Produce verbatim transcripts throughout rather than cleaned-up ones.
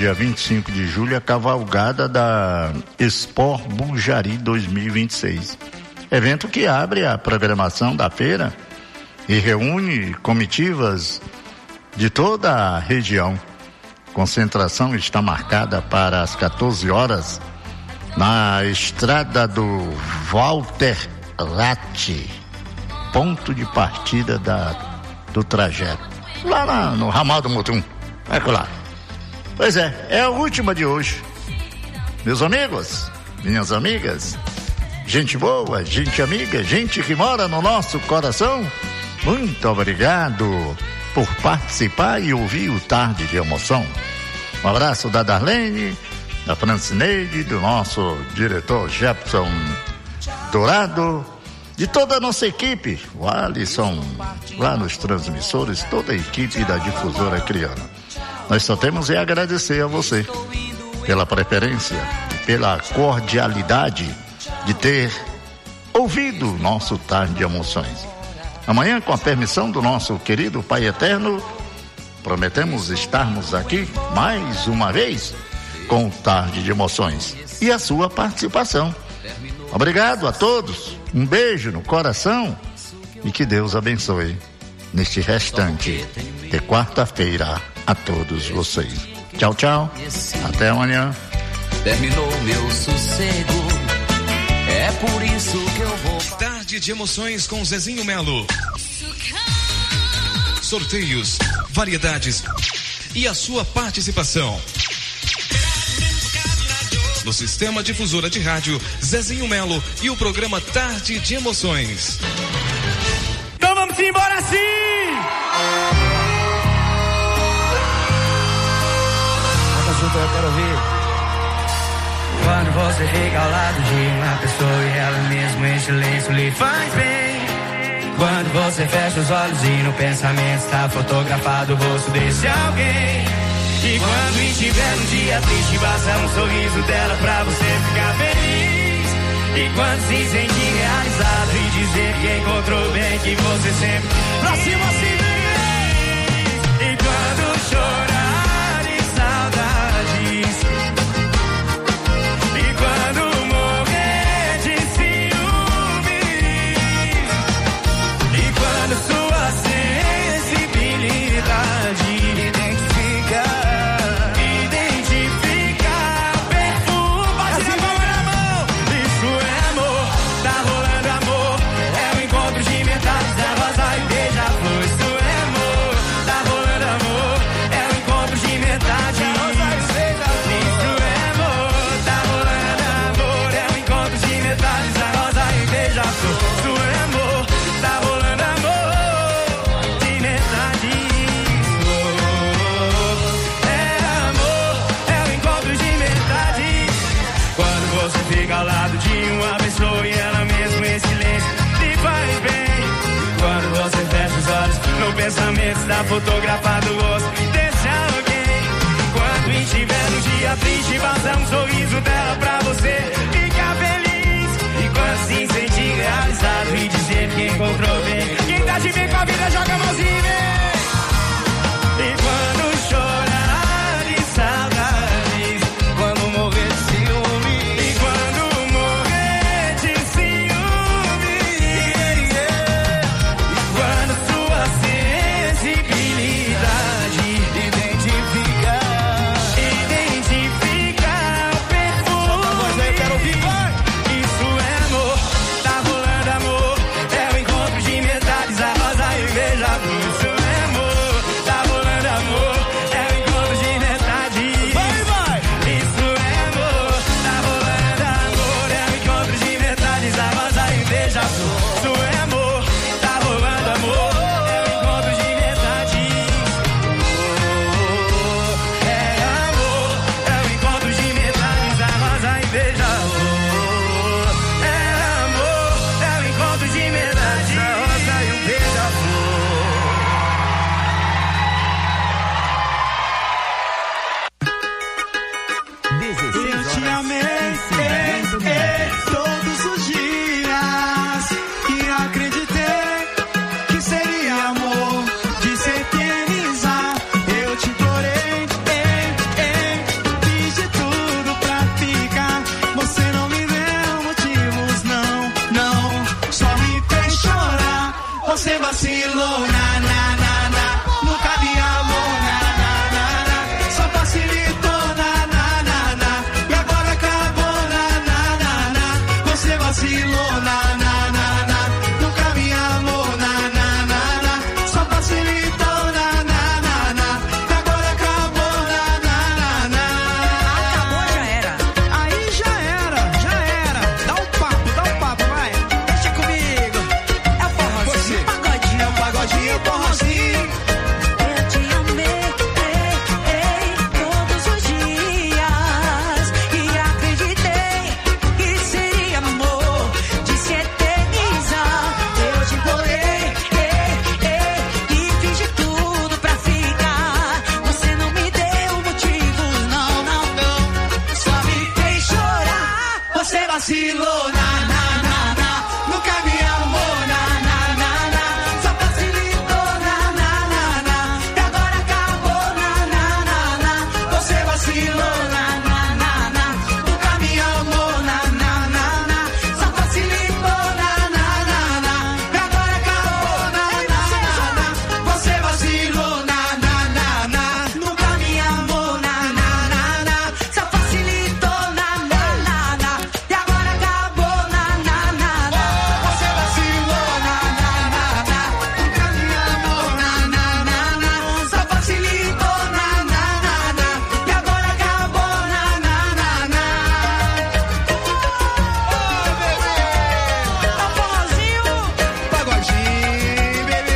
dia vinte e cinco de julho, a cavalgada da Expo Bujari dois mil e vinte e seis. Evento que abre a programação da feira e reúne comitivas de toda a região. Concentração está marcada para as quatorze horas na estrada do Walter Ratti, ponto de partida da, do trajeto, lá na, no ramal do Mutum. É claro. Pois é, é a última de hoje. Meus amigos, minhas amigas, gente boa, gente amiga, gente que mora no nosso coração, muito obrigado por participar e ouvir o Tarde de Emoção. Um abraço da Darlene, da Francineide, do nosso diretor Jefferson Dourado, de toda a nossa equipe, o Alisson, lá nos transmissores, toda a equipe da Difusora Criana. Nós só temos é agradecer a você pela preferência e pela cordialidade de ter ouvido o nosso Tarde de Emoções. Amanhã, com a permissão do nosso querido Pai Eterno, prometemos estarmos aqui mais uma vez com o Tarde de Emoções e a sua participação. Obrigado a todos, um beijo no coração e que Deus abençoe neste restante de quarta-feira a todos vocês. Tchau, tchau, até amanhã. Terminou meu sossego, é por isso que eu vou. Tarde de Emoções com Zezinho Melo. Sorteios, variedades e a sua participação. No Sistema Difusora de Rádio, Zezinho Melo e o programa Tarde de Emoções. Então vamos embora sim! Canta junto, eu quero ouvir. Quando você fica ao lado de uma pessoa e ela mesmo em silêncio lhe faz bem. Quando você fecha os olhos e no pensamento está fotografado o rosto desse alguém. E quando estiver um dia triste, basta um sorriso dela pra você ficar feliz. E quando se sentir realizado e dizer que encontrou bem, que você sempre pra cima se feliz. E quando chorar de saudades, e quando morrer de ciúmes, e quando sua sensibilidade ao lado de uma pessoa e ela mesmo em silêncio lhe faz bem. Quando você fecha os olhos, no pensamento está fotografado o rosto desse alguém. Quando estiver um dia triste, basta um sorriso dela pra você ficar feliz. E quando se sentir realizado e dizer que encontrou bem, quem tá de bem com a vida joga a mãozinha e vem. E quando chorar de saudades, quando morrer de ciúme, sensibilidade vacilou, na, na, na, na, nunca me amou, na, na, na, na, só facilitou, na, na, na, na, e agora acabou, na, na, na, na, você vacilou, na, na, na, na, nunca me amou, na, na, na, na, só facilitou, na, na, na, na, e agora acabou, na, na, na, na, você vacilou, na, na, na, na, nunca me amou, na, na, na, na, só facilitou, na, na, na, na, e agora acabou, na, na, na, na, você vacilou, na, na, na, na, nunca me amou, na, na, na, na, só facilitou, na, na, na, na, e agora acabou, na, na, na, na. Ô, forrozinho, Pagodinho, bebê.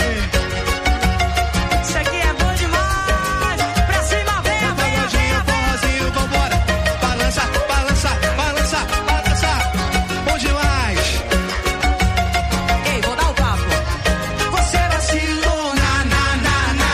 isso aqui é bom demais. Pra cima, venha, venha, Pagodinho, venha, venha. forrozinho, vambora. Balança, balança, balança, balança. Bom demais. Ei, vou dar o papo. Você vacilou, na, na, na, na.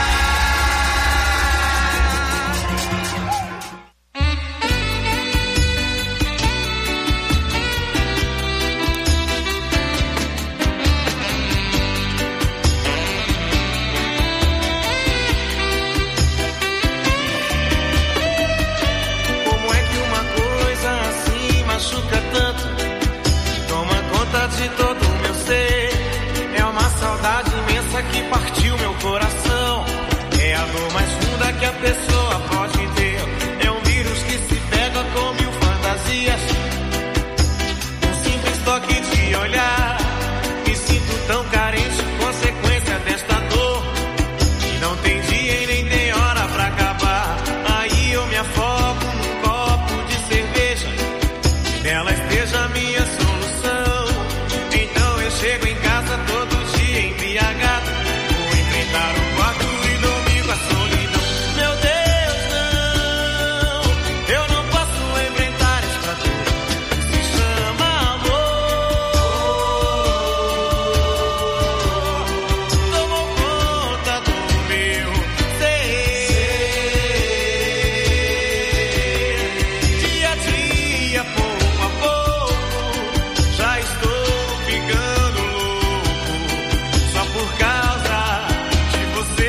Como é que uma coisa assim machuca tanto? Toma conta de todo o meu ser. É uma saudade imensa que partiu meu coração. É a dor mais funda que a pessoa pode ter. É um vírus que se pega com mil fantasias. Um simples toque de olhar. Me sinto tão carente, consequência desta dor. E não tem dia e nem tem hora pra acabar. Aí eu me afogo num copo de cerveja. Nela esteja a minha solução. Então eu chego em casa todo dia embriagado. Vou enfrentar o quarto e dormir com a solidão. Meu Deus, não, eu não posso enfrentar esta dor que se chama amor. Tomou conta do meu ser. Dia a dia, pouco a pouco, já estou ficando louco, só por causa de você.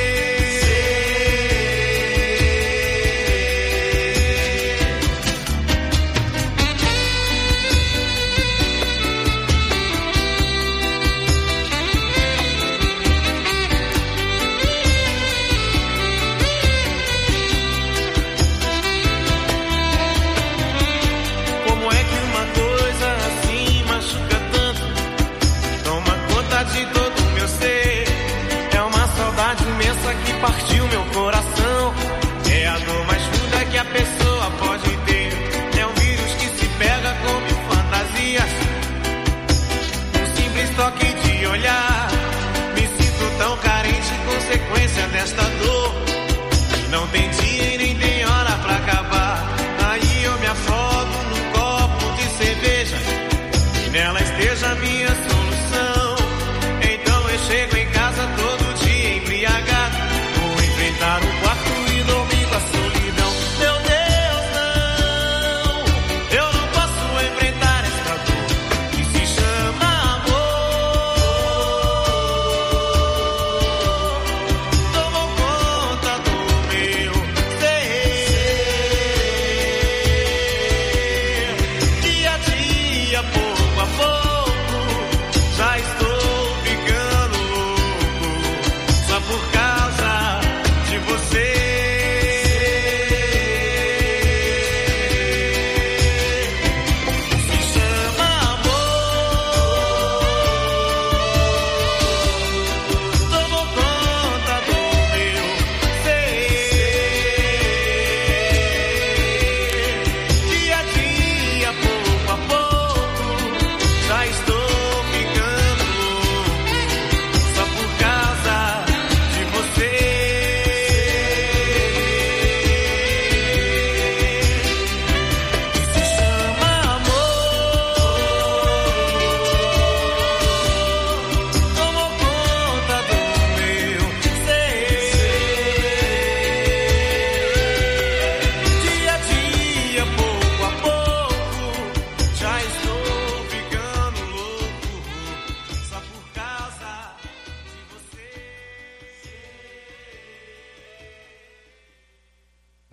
Como é que uma coisa assim machuca tanto? Toma conta de todo o meu ser. É uma saudade imensa que partiu meu coração. É a dor mais funda que a pessoa pode ter. É um vírus que se pega com mil fantasias. Um simples toque de olhar. Me sinto tão carente, consequência desta dor. E não tem dia e nem tem hora pra acabar. Aí eu me afogo num copo de cerveja. E nela esteja a minha solução. Então eu chego em casa todo dia embriagado. Vou enfrentar o quarto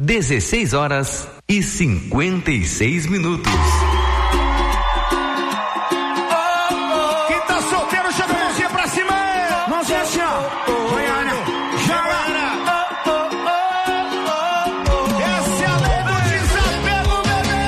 dezesseis horas e cinquenta e seis minutos. Quem tá solteiro, joga a mãozinha pra cima. Mãozinha assim, ó. Goiânia, joga. Essa é a lei do desapego, bebê.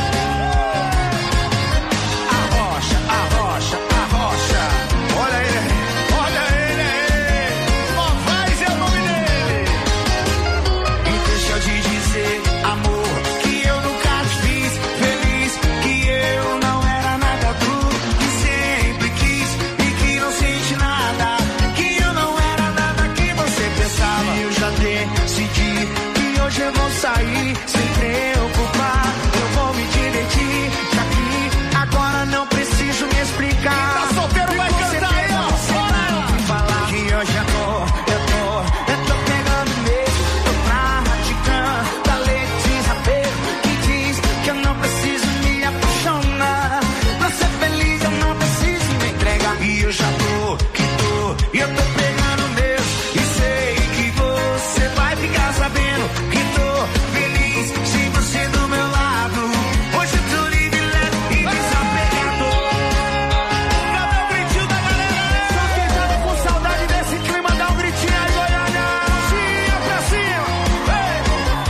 Arrocha, arrocha, arrocha. Olha ele, olha ele aí. Novaes é o nome dele. E deixa eu te dizer, amor, que eu nunca te fiz feliz, que eu não era nada tudo que sempre quis e que não sente nada, que eu não era nada que você pensava. E eu já decidi que hoje eu vou sair sem preocupar, eu vou me divertir, já que agora não preciso me explicar. Quem tá solteiro vai cantar aí, ó. Falar que hoje eu tô, eu tô, eu tô pegando mesmo, tô praticando da lei de desapego, que diz que eu não preciso me apaixonar, pra ser feliz eu não preciso me entregar. E eu já tô, que tô, e eu tô pegando mesmo, e sei que você vai ficar sabendo que tô feliz se você do meu lado. Hoje eu tô livre, leve e desapegado. Cadê o gritinho da galera? Só quem tava com saudade desse clima, dá um gritinho aí, Goiânia. Sim, pra cima. Ei.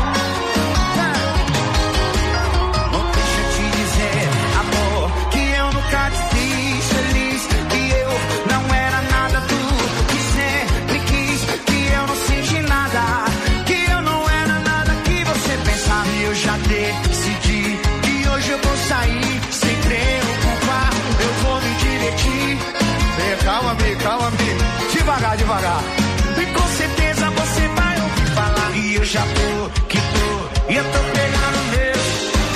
Não deixa eu te dizer, amor, que eu nunca te fiz feliz, que eu não era nada tudo que sempre quis, que eu não senti nada, que eu não era nada que você pensava. E eu já decidi que hoje eu vou sair sem preocupar, eu vou me divertir. Ei, calma, amigo, calma, amigo. Devagar, devagar. E com certeza você vai ouvir falar. E eu já tô, que tô, e eu tô pegando mesmo.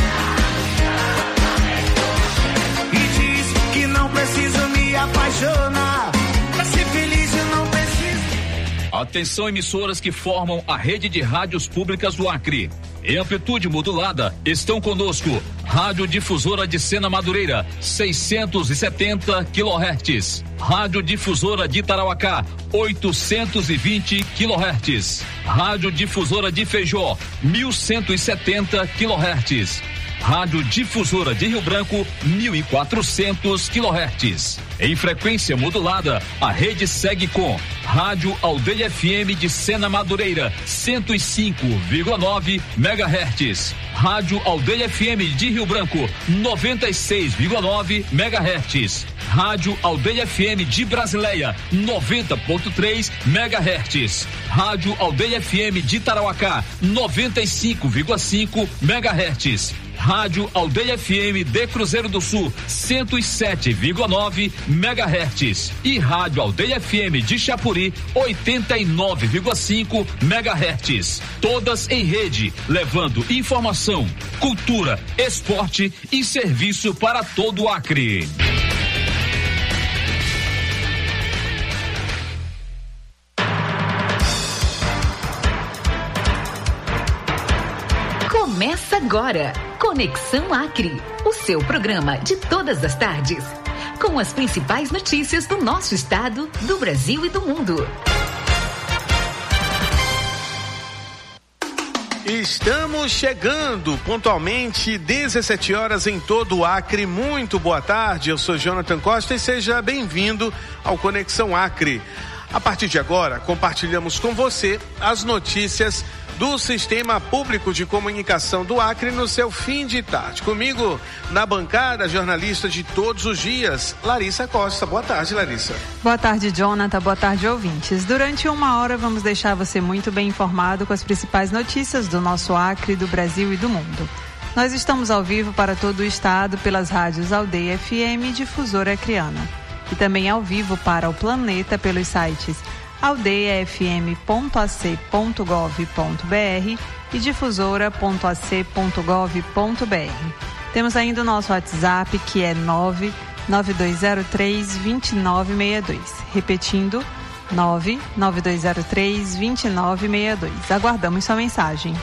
E diz que não preciso me apaixonar, pra ser feliz eu não preciso. Atenção, emissoras que formam a rede de rádios públicas do Acre. Em amplitude modulada, estão conosco Rádio Difusora de Sena Madureira, seiscentos e setenta quilohertz. Rádio Difusora de Tarauacá, oitocentos e vinte quilohertz. Rádio Difusora de Feijó, mil cento e setenta quilohertz. Rádio Difusora de Rio Branco, mil e quatrocentos quilohertz. Em frequência modulada, a rede segue com Rádio Aldeia F M de Sena Madureira, cento e cinco vírgula nove megahertz. Rádio Aldeia F M de Rio Branco, noventa e seis vírgula nove megahertz. Rádio Aldeia F M de Brasileia, noventa ponto três megahertz. Rádio Aldeia F M de Tarauacá, noventa e cinco vírgula cinco megahertz. Rádio Aldeia F M de Cruzeiro do Sul, cento e sete vírgula nove megahertz. E Rádio Aldeia F M de Chapuri, oitenta e nove vírgula cinco megahertz. Todas em rede, levando informação, cultura, esporte e serviço para todo o Acre. Começa agora, Conexão Acre, o seu programa de todas as tardes, com as principais notícias do nosso estado, do Brasil e do mundo. Estamos chegando pontualmente, dezessete horas em todo o Acre. Muito boa tarde, eu sou Jonathan Costa e seja bem-vindo ao Conexão Acre. A partir de agora, compartilhamos com você as notícias do Sistema Público de Comunicação do Acre no seu fim de tarde. Comigo, na bancada, jornalista de todos os dias, Larissa Costa. Boa tarde, Larissa. Boa tarde, Jonathan. Boa tarde, ouvintes. Durante uma hora, vamos deixar você muito bem informado com as principais notícias do nosso Acre, do Brasil e do mundo. Nós estamos ao vivo para todo o estado pelas rádios Aldeia F M e Difusora Acreana. E também ao vivo para o planeta pelos sites aldeia f m ponto a c ponto gov ponto b r e difusora ponto a c ponto gov ponto b r. Temos ainda o nosso WhatsApp, que é nove nove dois zero três, dois nove seis dois. Repetindo, nove nove dois zero três, dois nove seis dois. Aguardamos sua mensagem.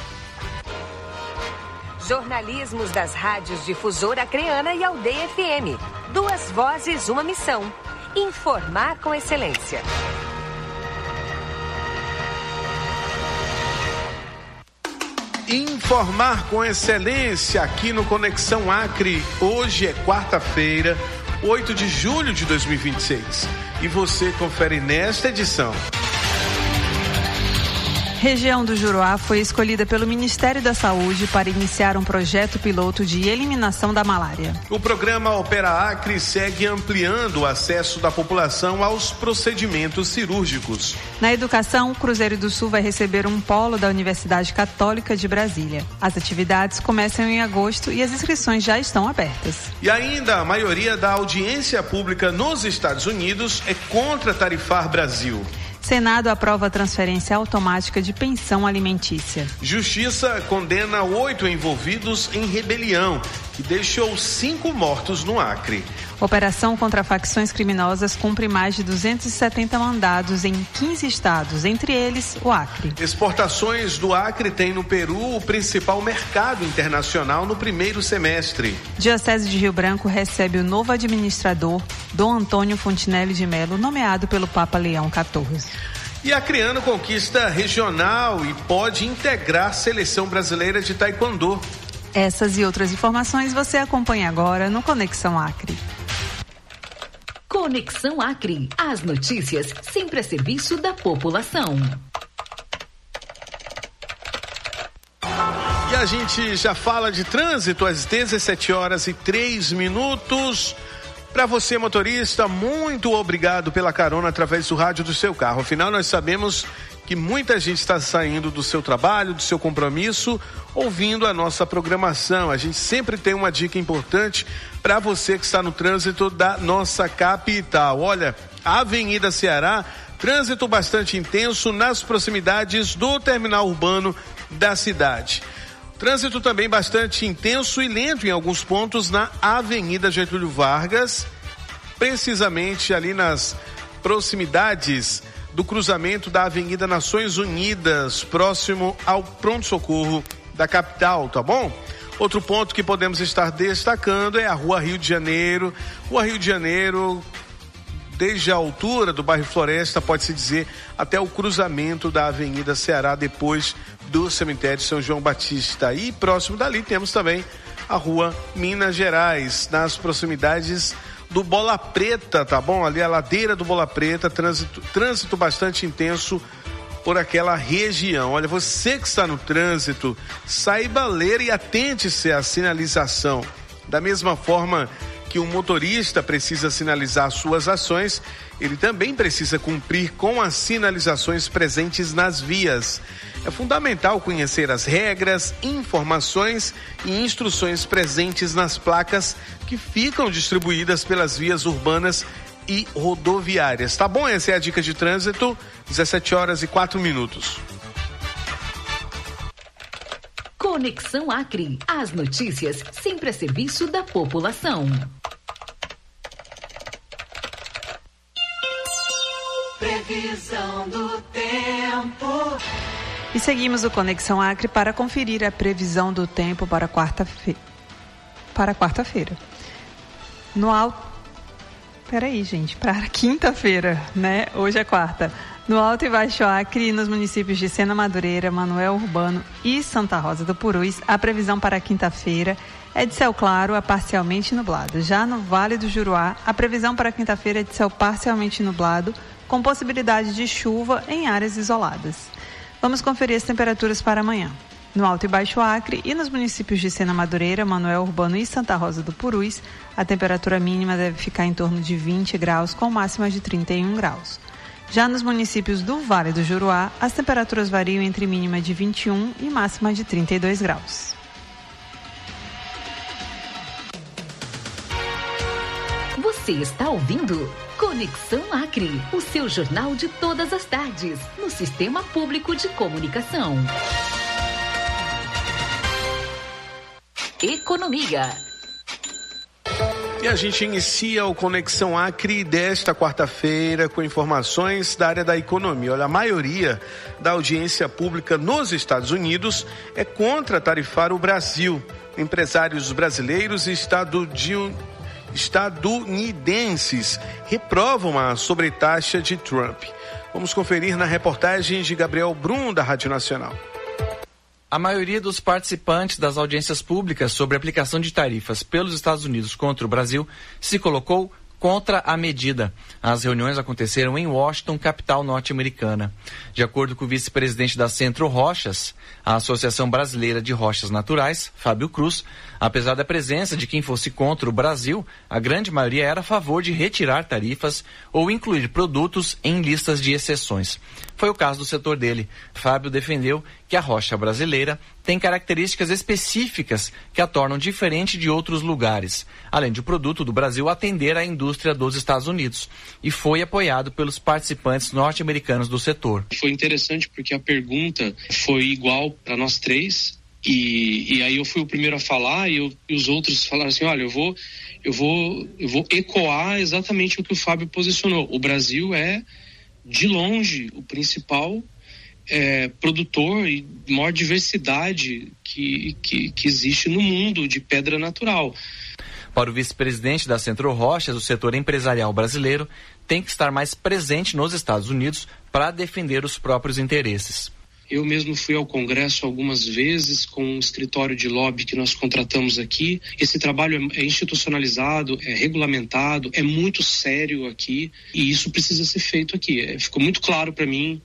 Jornalismos das rádios Difusora Acreana e Aldeia F M. Duas vozes, uma missão. Informar com excelência. Informar com excelência aqui no Conexão Acre. Hoje é quarta-feira, oito de julho de dois mil e vinte e seis. E você confere nesta edição. Região do Juruá foi escolhida pelo Ministério da Saúde para iniciar um projeto piloto de eliminação da malária. O programa Opera Acre segue ampliando o acesso da população aos procedimentos cirúrgicos. Na educação, o Cruzeiro do Sul vai receber um polo da Universidade Católica de Brasília. As atividades começam em agosto e as inscrições já estão abertas. E ainda a maioria da audiência pública nos Estados Unidos é contra tarifar Brasil. Senado aprova a transferência automática de pensão alimentícia. Justiça condena oito envolvidos em rebelião, que deixou cinco mortos no Acre. Operação contra facções criminosas cumpre mais de duzentos e setenta mandados em quinze estados, entre eles o Acre. Exportações do Acre têm no Peru o principal mercado internacional no primeiro semestre. Diocese de Rio Branco recebe o novo administrador, Dom Antônio Fontinelli de Melo, nomeado pelo Papa Leão quatorze. E Acreano conquista regional e pode integrar a seleção brasileira de taekwondo. Essas e outras informações você acompanha agora no Conexão Acre. Conexão Acre. As notícias sempre a serviço da população. E a gente já fala de trânsito às dezessete horas e três minutos. Para você, motorista, muito obrigado pela carona através do rádio do seu carro. Afinal, nós sabemos que muita gente está saindo do seu trabalho, do seu compromisso, ouvindo a nossa programação. A gente sempre tem uma dica importante para você que está no trânsito da nossa capital. Olha, a Avenida Ceará, trânsito bastante intenso nas proximidades do terminal urbano da cidade. Trânsito também bastante intenso e lento em alguns pontos na Avenida Getúlio Vargas, precisamente ali nas proximidades do cruzamento da Avenida Nações Unidas, próximo ao pronto-socorro da capital, tá bom? Outro ponto que podemos estar destacando é a Rua Rio de Janeiro. Rua Rio de Janeiro, desde a altura do bairro Floresta, pode-se dizer, até o cruzamento da Avenida Ceará, depois do cemitério São João Batista. E próximo dali temos também a Rua Minas Gerais, nas proximidades do Bola Preta, tá bom? Ali a ladeira do Bola Preta, trânsito, trânsito bastante intenso por aquela região. Olha, você que está no trânsito, saiba ler e atente-se à sinalização. Da mesma forma que um motorista precisa sinalizar suas ações, ele também precisa cumprir com as sinalizações presentes nas vias. É fundamental conhecer as regras, informações e instruções presentes nas placas que ficam distribuídas pelas vias urbanas e rodoviárias. Tá bom? Essa é a dica de trânsito, dezessete horas e quatro minutos. Conexão Acre. As notícias sempre a serviço da população. Previsão do tempo. E seguimos o Conexão Acre para conferir a previsão do tempo para quarta-feira. Para quarta-feira. No alto. Peraí, gente, para quinta-feira, né? Hoje é quarta. No Alto e Baixo Acre, nos municípios de Sena Madureira, Manoel Urbano e Santa Rosa do Purus, a previsão para quinta-feira é de céu claro a parcialmente nublado. Já no Vale do Juruá, a previsão para quinta-feira é de céu parcialmente nublado, com possibilidade de chuva em áreas isoladas. Vamos conferir as temperaturas para amanhã. No Alto e Baixo Acre e nos municípios de Sena Madureira, Manoel Urbano e Santa Rosa do Purus, a temperatura mínima deve ficar em torno de vinte graus, com máxima de trinta e um graus. Já nos municípios do Vale do Juruá, as temperaturas variam entre mínima de vinte e um e máxima de trinta e dois graus. Você está ouvindo Conexão Acre, o seu jornal de todas as tardes, no Sistema Público de Comunicação. Economia. E a gente inicia o Conexão Acre desta quarta-feira com informações da área da economia. Olha, a maioria da audiência pública nos Estados Unidos é contra tarifar o Brasil. Empresários brasileiros e estadunidenses reprovam a sobretaxa de Trump. Vamos conferir na reportagem de Gabriel Brum, da Rádio Nacional. A maioria dos participantes das audiências públicas sobre a aplicação de tarifas pelos Estados Unidos contra o Brasil se colocou contra a medida. As reuniões aconteceram em Washington, capital norte-americana. De acordo com o vice-presidente da Centro Rochas, a Associação Brasileira de Rochas Naturais, Fábio Cruz, apesar da presença de quem fosse contra o Brasil, a grande maioria era a favor de retirar tarifas ou incluir produtos em listas de exceções. Foi o caso do setor dele. Fábio defendeu que a rocha brasileira tem características específicas que a tornam diferente de outros lugares, além de o produto do Brasil atender à indústria dos Estados Unidos, e foi apoiado pelos participantes norte-americanos do setor. Foi interessante porque a pergunta foi igual para nós três, e, e aí eu fui o primeiro a falar e, eu, e os outros falaram assim, olha, eu vou, eu, vou, eu vou ecoar exatamente o que o Fábio posicionou. O Brasil é, de longe, o principal É, produtor e maior diversidade que, que, que existe no mundo de pedra natural. Para o vice-presidente da Centro Rochas, o setor empresarial brasileiro tem que estar mais presente nos Estados Unidos para defender os próprios interesses. Eu mesmo fui ao Congresso algumas vezes com um escritório de lobby que nós contratamos aqui. Esse trabalho é institucionalizado, é regulamentado, é muito sério aqui e isso precisa ser feito aqui. É, ficou muito claro para mim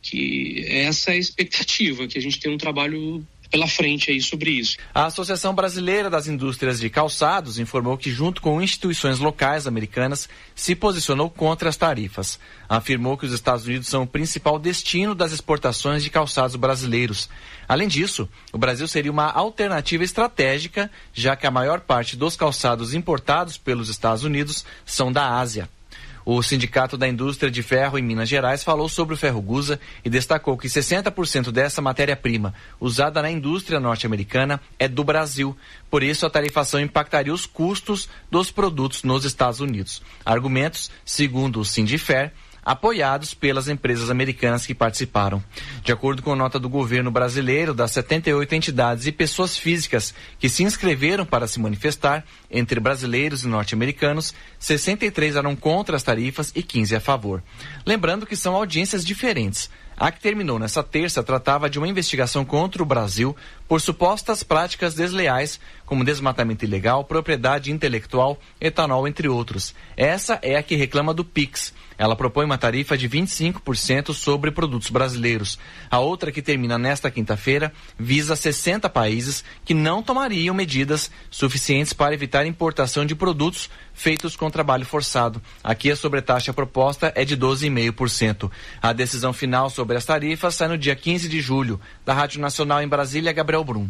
que essa é a expectativa, que a gente tem um trabalho pela frente aí sobre isso. A Associação Brasileira das Indústrias de Calçados informou que, junto com instituições locais americanas, se posicionou contra as tarifas. Afirmou que os Estados Unidos são o principal destino das exportações de calçados brasileiros. Além disso, o Brasil seria uma alternativa estratégica, já que a maior parte dos calçados importados pelos Estados Unidos são da Ásia. O Sindicato da Indústria de Ferro em Minas Gerais falou sobre o ferro gusa e destacou que sessenta por cento dessa matéria-prima usada na indústria norte-americana é do Brasil. Por isso, a tarifação impactaria os custos dos produtos nos Estados Unidos. Argumentos, segundo o Sindifer, apoiados pelas empresas americanas que participaram. De acordo com a nota do governo brasileiro, das setenta e oito entidades e pessoas físicas que se inscreveram para se manifestar, entre brasileiros e norte-americanos, sessenta e três eram contra as tarifas e quinze a favor. Lembrando que são audiências diferentes. A que terminou nesta terça tratava de uma investigação contra o Brasil por supostas práticas desleais, como desmatamento ilegal, propriedade intelectual, etanol, entre outros. Essa é a que reclama do PIX. Ela propõe uma tarifa de vinte e cinco por cento sobre produtos brasileiros. A outra, que termina nesta quinta-feira, visa sessenta países que não tomariam medidas suficientes para evitar a importação de produtos feitos com trabalho forçado. Aqui a sobretaxa proposta é de doze vírgula cinco por cento. A decisão final sobre as tarifas sai no dia quinze de julho. Da Rádio Nacional em Brasília, Gabriel Brum.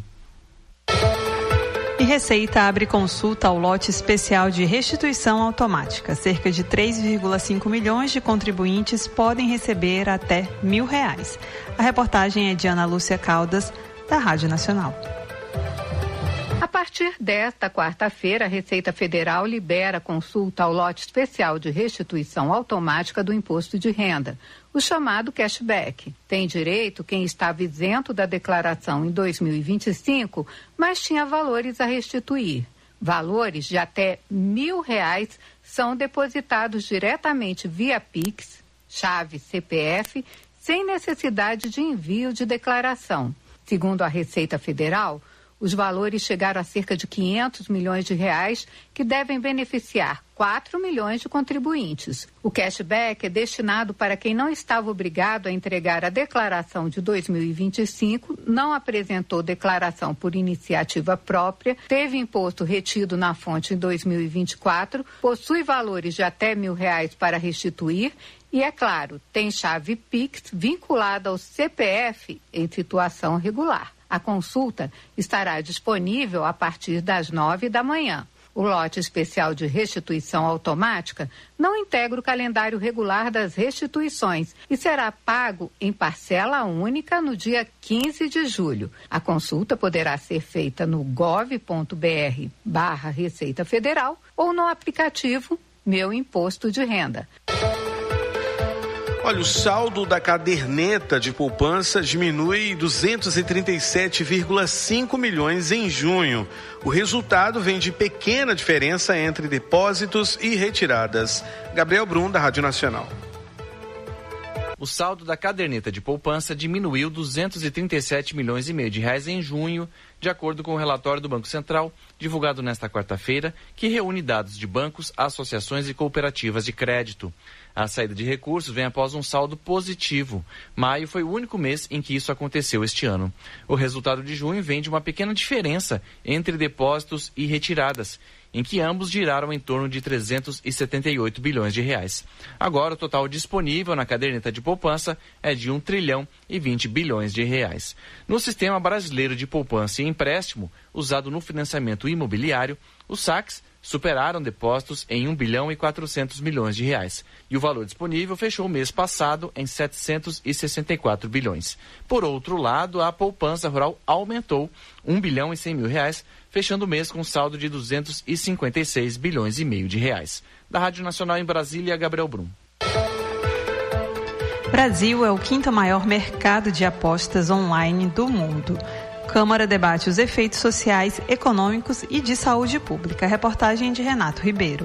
E Receita abre consulta ao lote especial de restituição automática. Cerca de três vírgula cinco milhões de contribuintes podem receber até mil reais. A reportagem é de Ana Lúcia Caldas, da Rádio Nacional. A partir desta quarta-feira, a Receita Federal libera consulta ao lote especial de restituição automática do imposto de renda, o chamado cashback. Tem direito quem estava isento da declaração em dois mil e vinte e cinco, mas tinha valores a restituir. Valores de até mil reais são depositados diretamente via Pix, chave C P F, sem necessidade de envio de declaração. Segundo a Receita Federal, os valores chegaram a cerca de quinhentos milhões de reais, que devem beneficiar quatro milhões de contribuintes. O cashback é destinado para quem não estava obrigado a entregar a declaração de dois mil e vinte e cinco, não apresentou declaração por iniciativa própria, teve imposto retido na fonte em dois mil e vinte e quatro, possui valores de até mil reais para restituir e, é claro, tem chave Pix vinculada ao C P F em situação regular. A consulta estará disponível a partir das nove da manhã. O lote especial de restituição automática não integra o calendário regular das restituições e será pago em parcela única no dia quinze de julho. A consulta poderá ser feita no gov ponto br barra Receita Federal ou no aplicativo Meu Imposto de Renda. Olha, o saldo da caderneta de poupança diminui duzentos e trinta e sete vírgula cinco milhões em junho. O resultado vem de pequena diferença entre depósitos e retiradas. Gabriel Brum, da Rádio Nacional. O saldo da caderneta de poupança diminuiu duzentos e trinta e sete milhões e meio de reais em junho, de acordo com o relatório do Banco Central, divulgado nesta quarta-feira, que reúne dados de bancos, associações e cooperativas de crédito. A saída de recursos vem após um saldo positivo. Maio foi o único mês em que isso aconteceu este ano. O resultado de junho vem de uma pequena diferença entre depósitos e retiradas, em que ambos giraram em torno de trezentos e setenta e oito bilhões de reais. Agora, o total disponível na caderneta de poupança é de um trilhão e vinte bilhões de reais. No Sistema Brasileiro de Poupança e Empréstimo, usado no financiamento imobiliário, os saques superaram depósitos em um bilhão e quatrocentos milhões de reais. E o valor disponível fechou o mês passado em setecentos e sessenta e quatro bilhões. Por outro lado, a poupança rural aumentou um bilhão e cem mil reais, fechando o mês com um saldo de duzentos e cinquenta e seis bilhões e meio de reais. Da Rádio Nacional em Brasília, Gabriel Brum. Brasil é o quinto maior mercado de apostas online do mundo. Câmara debate os efeitos sociais, econômicos e de saúde pública. Reportagem de Renato Ribeiro.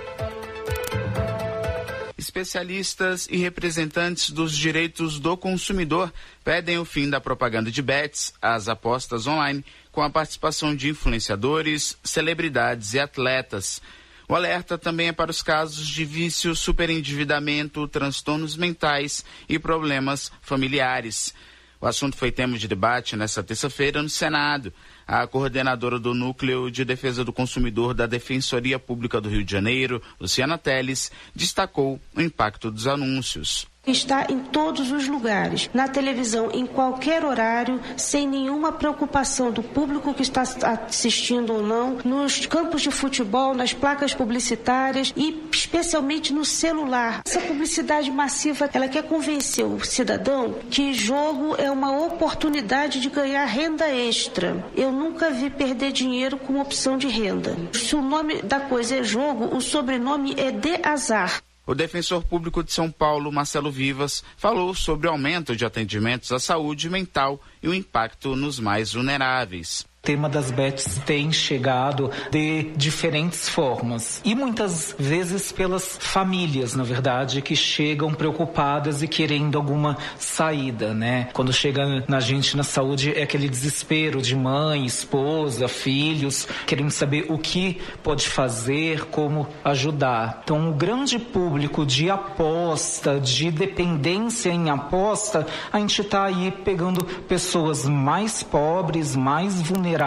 Especialistas e representantes dos direitos do consumidor pedem o fim da propaganda de bets, as apostas online, com a participação de influenciadores, celebridades e atletas. O alerta também é para os casos de vício, superendividamento, transtornos mentais e problemas familiares. O assunto foi tema de debate nesta terça-feira no Senado. A coordenadora do Núcleo de Defesa do Consumidor da Defensoria Pública do Rio de Janeiro, Luciana Teles, destacou o impacto dos anúncios. Está em todos os lugares, na televisão, em qualquer horário, sem nenhuma preocupação do público que está assistindo ou não, nos campos de futebol, nas placas publicitárias e especialmente no celular. Essa publicidade massiva, ela quer convencer o cidadão que jogo é uma oportunidade de ganhar renda extra. Eu nunca vi perder dinheiro como opção de renda. Se o nome da coisa é jogo, o sobrenome é de azar. O defensor público de São Paulo, Marcelo Vivas, falou sobre o aumento de atendimentos à saúde mental e o impacto nos mais vulneráveis. O tema das bets tem chegado de diferentes formas e muitas vezes pelas famílias, na verdade, que chegam preocupadas e querendo alguma saída, né? Quando chega na gente na saúde é aquele desespero de mãe, esposa, filhos, querendo saber o que pode fazer, como ajudar. Então, o grande público de aposta, de dependência em aposta, a gente está aí pegando pessoas mais pobres, mais vulneráveis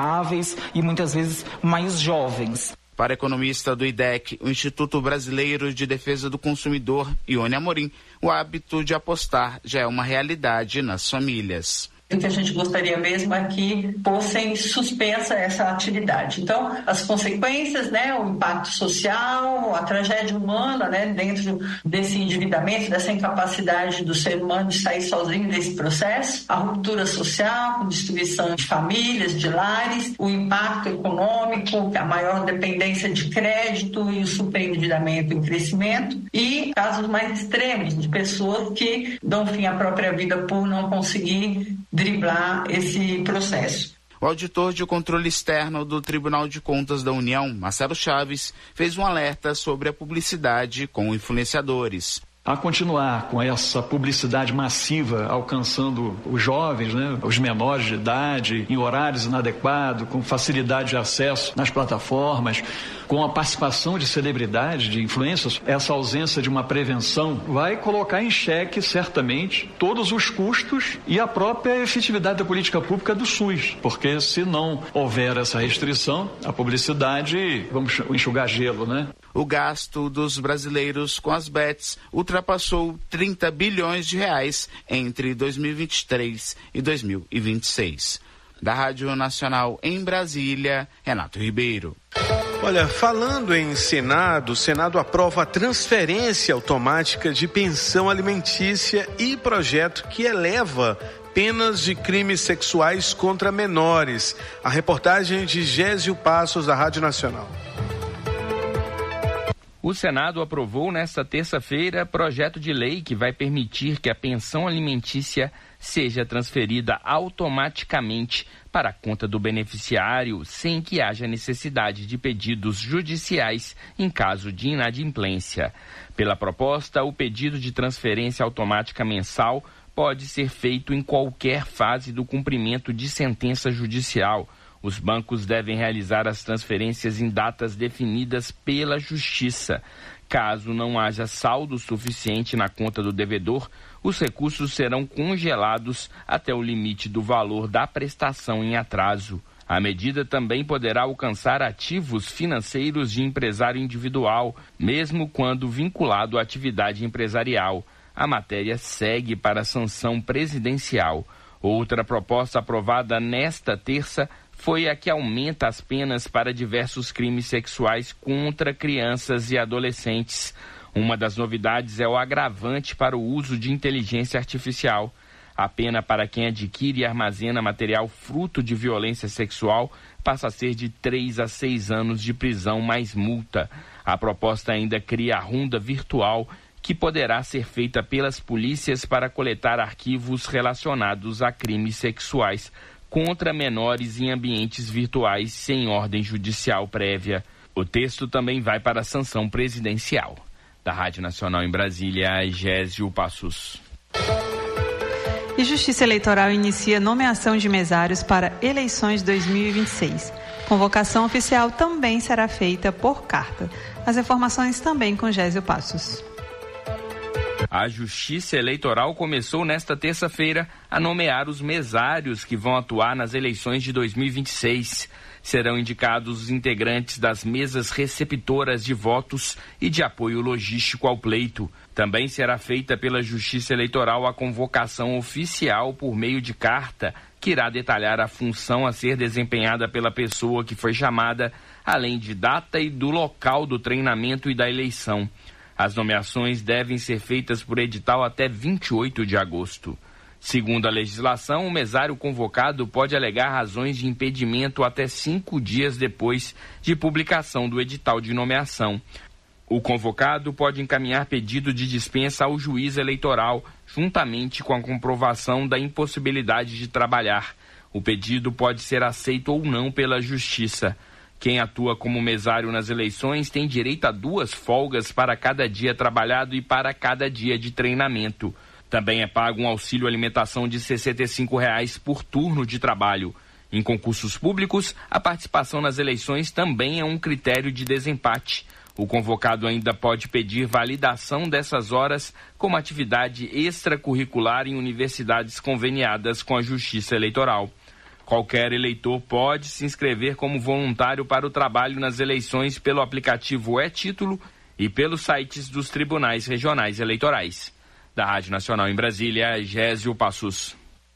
e muitas vezes mais jovens. Para a economista do I D E C, o Instituto Brasileiro de Defesa do Consumidor, Ione Amorim, o hábito de apostar já é uma realidade nas famílias. O que a gente gostaria mesmo é que fossem suspensa essa atividade. Então, as consequências, né, o impacto social, a tragédia humana, né, dentro desse endividamento, dessa incapacidade do ser humano de sair sozinho desse processo, a ruptura social, a destruição de famílias, de lares, o impacto econômico, a maior dependência de crédito e o superendividamento em crescimento e casos mais extremos de pessoas que dão fim à própria vida por não conseguir driblar esse processo. O auditor de controle externo do Tribunal de Contas da União, Marcelo Chaves, fez um alerta sobre a publicidade com influenciadores. A continuar com essa publicidade massiva alcançando os jovens, né, os menores de idade, em horários inadequados, com facilidade de acesso nas plataformas, com a participação de celebridades, de influências, essa ausência de uma prevenção vai colocar em xeque, certamente, todos os custos e a própria efetividade da política pública do SUS. Porque se não houver essa restrição, a publicidade, vamos enxugar gelo, né? O gasto dos brasileiros com as bets ultrapassou trinta bilhões de reais entre dois mil e vinte e três e dois mil e vinte e seis. Da Rádio Nacional em Brasília, Renato Ribeiro. Olha, falando em Senado, o Senado aprova a transferência automática de pensão alimentícia e projeto que eleva penas de crimes sexuais contra menores. A reportagem de Gésio Passos, da Rádio Nacional. O Senado aprovou nesta terça-feira projeto de lei que vai permitir que a pensão alimentícia seja transferida automaticamente para a conta do beneficiário, sem que haja necessidade de pedidos judiciais em caso de inadimplência. Pela proposta, o pedido de transferência automática mensal pode ser feito em qualquer fase do cumprimento de sentença judicial. Os bancos devem realizar as transferências em datas definidas pela Justiça. Caso não haja saldo suficiente na conta do devedor, os recursos serão congelados até o limite do valor da prestação em atraso. A medida também poderá alcançar ativos financeiros de empresário individual, mesmo quando vinculado à atividade empresarial. A matéria segue para a sanção presidencial. Outra proposta aprovada nesta terça foi a que aumenta as penas para diversos crimes sexuais contra crianças e adolescentes. Uma das novidades é o agravante para o uso de inteligência artificial. A pena para quem adquire e armazena material fruto de violência sexual passa a ser de três a seis anos de prisão mais multa. A proposta ainda cria a ronda virtual, que poderá ser feita pelas polícias para coletar arquivos relacionados a crimes sexuais contra menores em ambientes virtuais sem ordem judicial prévia. O texto também vai para a sanção presidencial. Da Rádio Nacional em Brasília, Gésio Passos. E Justiça Eleitoral inicia nomeação de mesários para eleições dois mil e vinte e seis. Convocação oficial também será feita por carta. As informações também com Gésio Passos. A Justiça Eleitoral começou nesta terça-feira a nomear os mesários que vão atuar nas eleições de dois mil e vinte e seis. Serão indicados os integrantes das mesas receptoras de votos e de apoio logístico ao pleito. Também será feita pela Justiça Eleitoral a convocação oficial por meio de carta, que irá detalhar a função a ser desempenhada pela pessoa que foi chamada, além de data e do local do treinamento e da eleição. As nomeações devem ser feitas por edital até vinte e oito de agosto. Segundo a legislação, o mesário convocado pode alegar razões de impedimento até cinco dias depois de publicação do edital de nomeação. O convocado pode encaminhar pedido de dispensa ao juiz eleitoral, juntamente com a comprovação da impossibilidade de trabalhar. O pedido pode ser aceito ou não pela Justiça. Quem atua como mesário nas eleições tem direito a duas folgas para cada dia trabalhado e para cada dia de treinamento. Também é pago um auxílio alimentação de sessenta e cinco reais por turno de trabalho. Em concursos públicos, a participação nas eleições também é um critério de desempate. O convocado ainda pode pedir validação dessas horas como atividade extracurricular em universidades conveniadas com a Justiça Eleitoral. Qualquer eleitor pode se inscrever como voluntário para o trabalho nas eleições pelo aplicativo E-Título e pelos sites dos tribunais regionais eleitorais. Da Rádio Nacional em Brasília, Gésio Passos.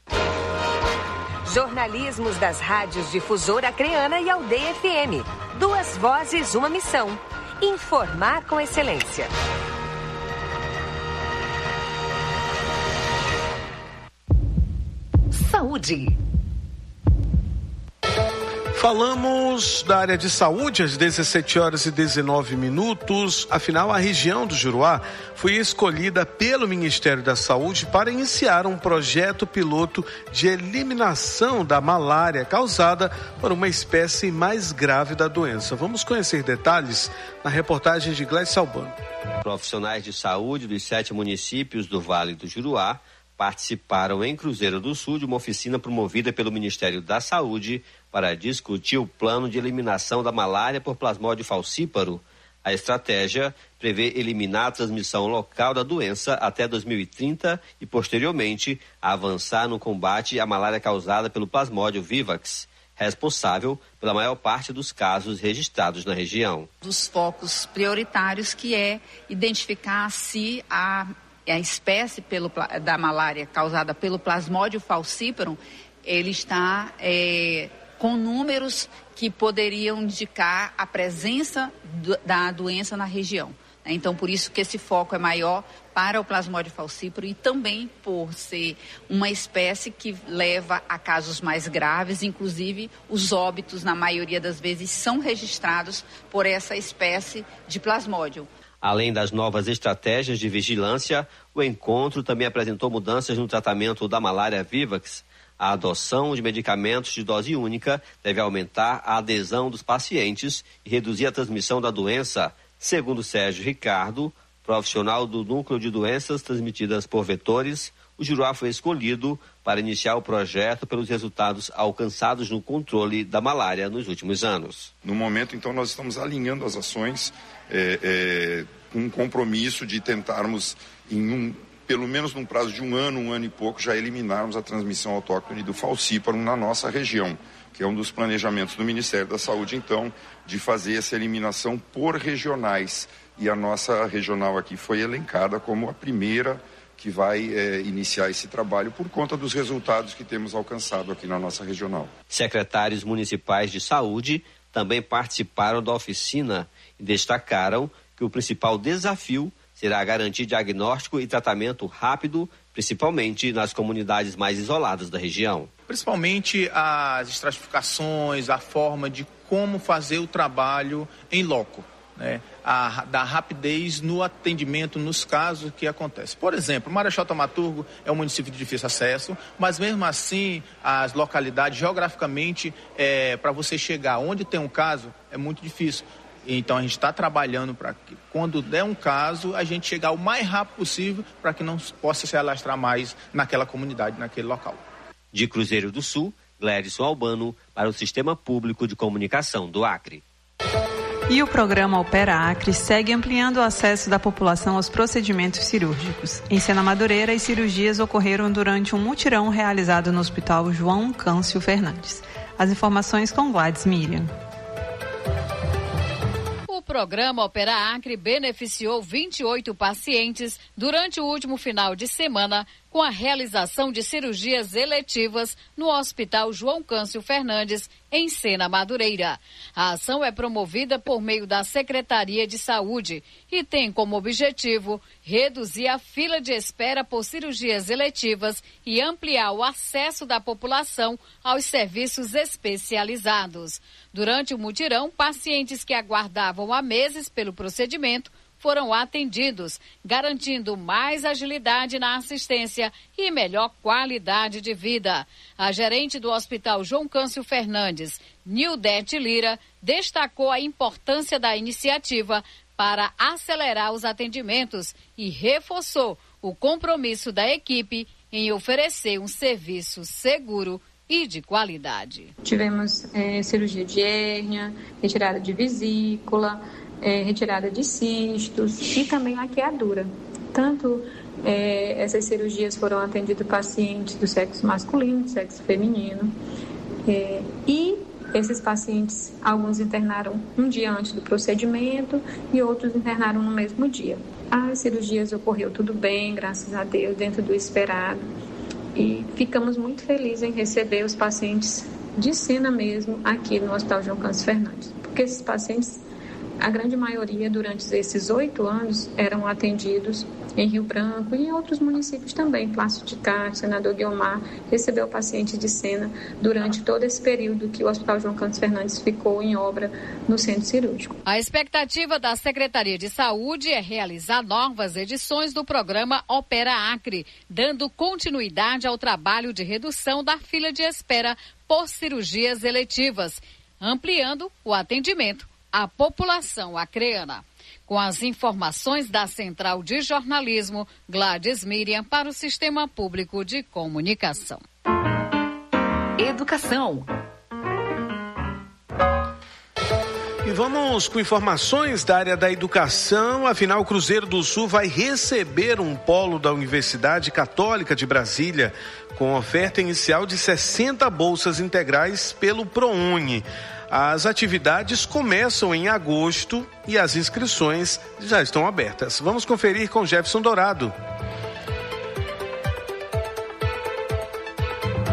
Jornalismos das rádios Difusora Acreana e Aldeia F M. Duas vozes, uma missão. Informar com excelência. Saúde. Falamos da área de saúde às dezessete horas e dezenove minutos. Afinal, a região do Juruá foi escolhida pelo Ministério da Saúde para iniciar um projeto piloto de eliminação da malária causada por uma espécie mais grave da doença. Vamos conhecer detalhes na reportagem de Gleice Albano. Profissionais de saúde dos sete municípios do Vale do Juruá participaram em Cruzeiro do Sul de uma oficina promovida pelo Ministério da Saúde para discutir o plano de eliminação da malária por plasmódio falcíparo. A estratégia prevê eliminar a transmissão local da doença até dois mil e trinta e, posteriormente, avançar no combate à malária causada pelo plasmódio vivax, responsável pela maior parte dos casos registrados na região. Dos focos prioritários, que é identificar se a a espécie pelo, da malária causada pelo plasmódio falciparum, ele está é, com números que poderiam indicar a presença do, da doença na região. Então, por isso que esse foco é maior para o Plasmodium falciparum e também por ser uma espécie que leva a casos mais graves, inclusive os óbitos, na maioria das vezes, são registrados por essa espécie de Plasmodium. Além das novas estratégias de vigilância, o encontro também apresentou mudanças no tratamento da malária vivax. A adoção de medicamentos de dose única deve aumentar a adesão dos pacientes e reduzir a transmissão da doença, segundo Sérgio Ricardo, profissional do Núcleo de Doenças Transmitidas por Vetores. O Juruá foi escolhido para iniciar o projeto pelos resultados alcançados no controle da malária nos últimos anos. No momento, então, nós estamos alinhando as ações é, é, com um compromisso de tentarmos, em um, pelo menos num prazo de um ano, um ano e pouco, já eliminarmos a transmissão autóctone do falciparum na nossa região, que é um dos planejamentos do Ministério da Saúde, então, de fazer essa eliminação por regionais. E a nossa regional aqui foi elencada como a primeira que vai é, iniciar esse trabalho por conta dos resultados que temos alcançado aqui na nossa regional. Secretários municipais de saúde também participaram da oficina e destacaram que o principal desafio será garantir diagnóstico e tratamento rápido, principalmente nas comunidades mais isoladas da região. Principalmente as estratificações, a forma de como fazer o trabalho em loco. Né, a, da rapidez no atendimento nos casos que acontecem. Por exemplo, Marechal Thaumaturgo é um município de difícil acesso, mas mesmo assim as localidades geograficamente é, para você chegar onde tem um caso é muito difícil. Então a gente está trabalhando para que quando der um caso a gente chegar o mais rápido possível para que não possa se alastrar mais naquela comunidade, naquele local. De Cruzeiro do Sul, Glédson Albano para o Sistema Público de Comunicação do Acre. E o programa Opera Acre segue ampliando o acesso da população aos procedimentos cirúrgicos. Em Sena Madureira, as cirurgias ocorreram durante um mutirão realizado no Hospital João Câncio Fernandes. As informações com Gladys Miriam. O programa Opera Acre beneficiou vinte e oito pacientes durante o último final de semana com a realização de cirurgias eletivas no Hospital João Câncio Fernandes, em Sena Madureira. A ação é promovida por meio da Secretaria de Saúde e tem como objetivo reduzir a fila de espera por cirurgias eletivas e ampliar o acesso da população aos serviços especializados. Durante o mutirão, pacientes que aguardavam há meses pelo procedimento foram atendidos, garantindo mais agilidade na assistência e melhor qualidade de vida. A gerente do Hospital João Câncio Fernandes, Nildete Lira, destacou a importância da iniciativa para acelerar os atendimentos e reforçou o compromisso da equipe em oferecer um serviço seguro e de qualidade. Tivemos é, cirurgia de hérnia, retirada de vesícula, É, retirada de cistos e também laqueadura. Tanto é, essas cirurgias foram atendidas pacientes do sexo masculino, do sexo feminino. É, e esses pacientes, alguns internaram um dia antes do procedimento e outros internaram no mesmo dia. As cirurgias ocorreu tudo bem, graças a Deus, dentro do esperado. E ficamos muito felizes em receber os pacientes de Sena mesmo aqui no Hospital João Câncio Fernandes. Porque esses pacientes, a grande maioria, durante esses oito anos, eram atendidos em Rio Branco e em outros municípios também. Plácido de Castro, Senador Guiomar, recebeu pacientes de Sena durante todo esse período que o Hospital João Câncio Fernandes ficou em obra no centro cirúrgico. A expectativa da Secretaria de Saúde é realizar novas edições do programa Opera Acre, dando continuidade ao trabalho de redução da fila de espera por cirurgias eletivas, ampliando o atendimento à população acreana. Com as informações da Central de Jornalismo, Gladys Miriam para o Sistema Público de Comunicação. Educação. E vamos com informações da área da educação. Afinal, o Cruzeiro do Sul vai receber um polo da Universidade Católica de Brasília com oferta inicial de sessenta bolsas integrais pelo ProUni. As atividades começam em agosto e as inscrições já estão abertas. Vamos conferir com Jefferson Dourado. O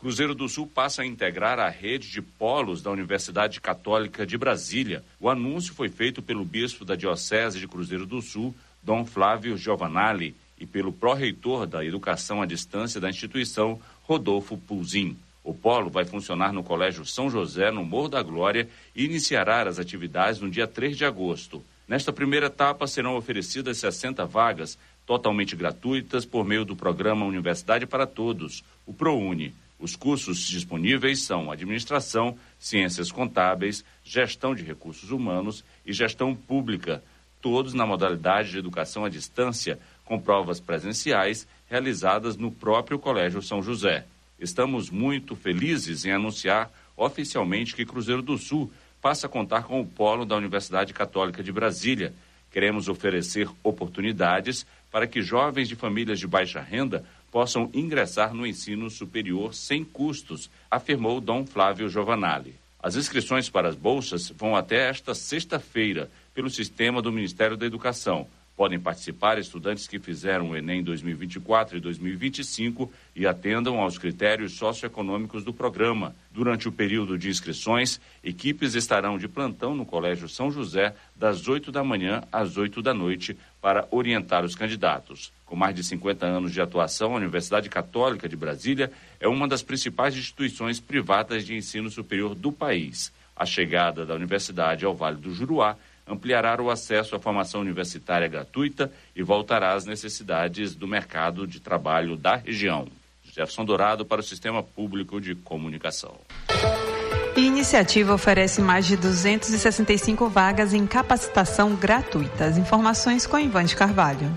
Cruzeiro do Sul passa a integrar a rede de polos da Universidade Católica de Brasília. O anúncio foi feito pelo bispo da Diocese de Cruzeiro do Sul, Dom Flávio Giovanali, e pelo pró-reitor da Educação à Distância da instituição, Rodolfo Pulzin. O polo vai funcionar no Colégio São José, no Morro da Glória, e iniciará as atividades no dia três de agosto. Nesta primeira etapa serão oferecidas sessenta vagas, totalmente gratuitas, por meio do programa Universidade para Todos, o ProUni. Os cursos disponíveis são Administração, Ciências Contábeis, Gestão de Recursos Humanos e Gestão Pública, todos na modalidade de educação à distância, com provas presenciais realizadas no próprio Colégio São José. Estamos muito felizes em anunciar oficialmente que Cruzeiro do Sul passa a contar com o polo da Universidade Católica de Brasília. Queremos oferecer oportunidades para que jovens de famílias de baixa renda possam ingressar no ensino superior sem custos, afirmou Dom Flávio Giovanali. As inscrições para as bolsas vão até esta sexta-feira pelo sistema do Ministério da Educação. Podem participar estudantes que fizeram o Enem dois mil e vinte e quatro e dois mil e vinte e cinco e atendam aos critérios socioeconômicos do programa. Durante o período de inscrições, equipes estarão de plantão no Colégio São José das oito da manhã às oito da noite para orientar os candidatos. Com mais de cinquenta anos de atuação, a Universidade Católica de Brasília é uma das principais instituições privadas de ensino superior do país. A chegada da universidade ao Vale do Juruá ampliará o acesso à formação universitária gratuita e voltará às necessidades do mercado de trabalho da região. Jefferson Dourado para o Sistema Público de Comunicação. A iniciativa oferece mais de duzentas e sessenta e cinco vagas em capacitação gratuita. As informações com Ivande Carvalho.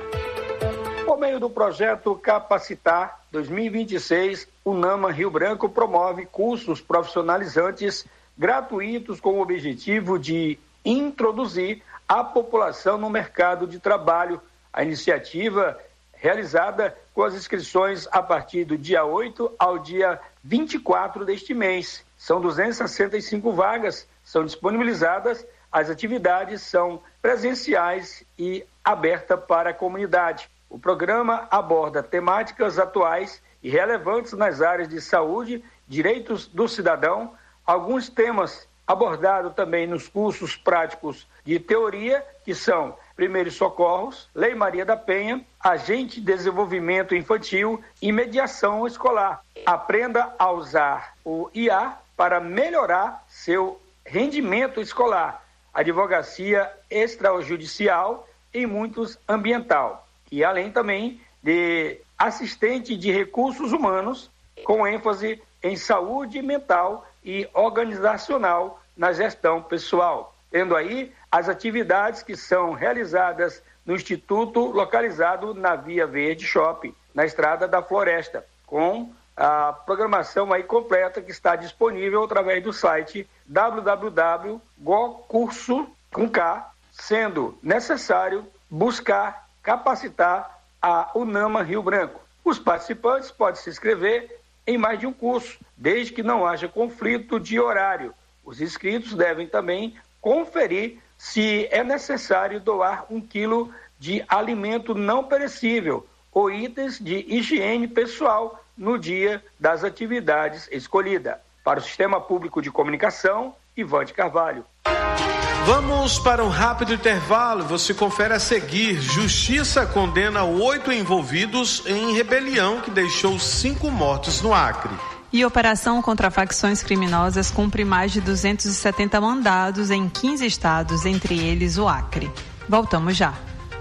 Por meio do projeto Capacitar dois mil e vinte e seis, o NAMA Rio Branco promove cursos profissionalizantes gratuitos com o objetivo de introduzir a população no mercado de trabalho. A iniciativa realizada com as inscrições a partir do dia oito ao dia vinte e quatro deste mês. São duzentas e sessenta e cinco vagas, são disponibilizadas, as atividades são presenciais e abertas para a comunidade. O programa aborda temáticas atuais e relevantes nas áreas de saúde, direitos do cidadão, alguns temas abordados também nos cursos práticos de teoria, que são Primeiros Socorros, Lei Maria da Penha, Agente de Desenvolvimento Infantil e Mediação Escolar. Aprenda a usar o I A para melhorar seu rendimento escolar, advocacia extrajudicial e muitos ambiental. E além também de assistente de recursos humanos, com ênfase em saúde mental e organizacional na gestão pessoal. Tendo aí as atividades que são realizadas no Instituto, localizado na Via Verde Shopping, na Estrada da Floresta, com a programação aí completa que está disponível através do site w w w ponto gocurso com K, sendo necessário buscar capacitar a UNAMA Rio Branco. Os participantes podem se inscrever em mais de um curso, desde que não haja conflito de horário. Os inscritos devem também conferir se é necessário doar um quilo de alimento não perecível ou itens de higiene pessoal no dia das atividades escolhidas. Para o Sistema Público de Comunicação, Ivande Carvalho. Vamos para um rápido intervalo. Você confere a seguir. Justiça condena oito envolvidos em rebelião que deixou cinco mortos no Acre. E operação contra facções criminosas cumpre mais de duzentos e setenta mandados em quinze estados, entre eles o Acre. Voltamos já.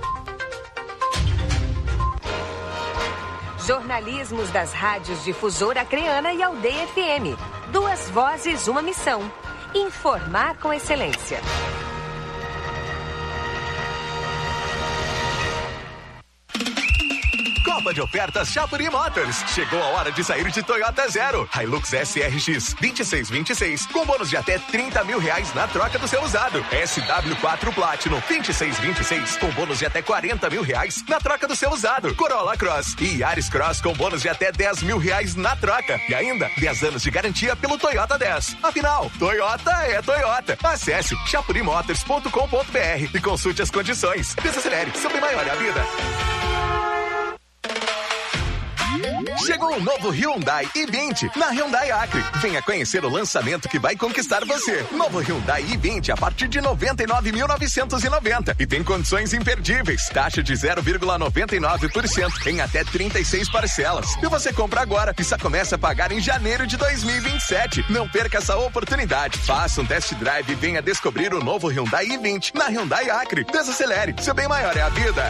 Jornalismos das rádios Difusora Acreana e Aldeia F M. Duas vozes, uma missão. Informar com excelência. Copa de ofertas Chapuri Motors. Chegou a hora de sair de Toyota Zero. Hilux S R X vinte e seis vinte e seis com bônus de até trinta mil reais na troca do seu usado. S W quatro Platinum vinte e seis vinte e seis com bônus de até quarenta mil reais na troca do seu usado. Corolla Cross e Yaris Cross com bônus de até dez mil reais na troca. E ainda dez anos de garantia pelo Toyota dez. Afinal, Toyota é Toyota. Acesse chapuri motors ponto com ponto b r e consulte as condições. Desacelere, sempre maior é a vida. Chegou o novo Hyundai i vinte na Hyundai Acre. Venha conhecer o lançamento que vai conquistar você. Novo Hyundai i vinte a partir de noventa e nove mil novecentos e noventa e tem condições imperdíveis. Taxa de zero vírgula noventa e nove por cento em até trinta e seis parcelas. E você compra agora e só começa a pagar em janeiro de dois mil e vinte e sete. Não perca essa oportunidade. Faça um test drive e venha descobrir o novo Hyundai i vinte na Hyundai Acre. Desacelere, seu bem maior é a vida.